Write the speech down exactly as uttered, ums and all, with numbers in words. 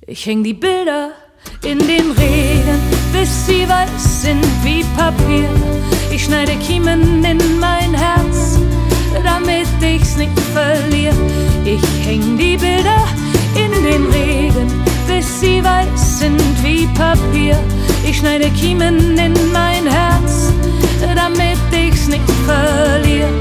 Ich häng die Bilder in den Regen, bis sie weiß sind wie Papier. Ich schneide Kiemen in mein Herz, damit ich's nicht verlier. Ich häng die Bilder in den Regen, bis sie weiß sind wie Papier. Ich schneide Kiemen in mein Herz, damit ich's nicht verlier.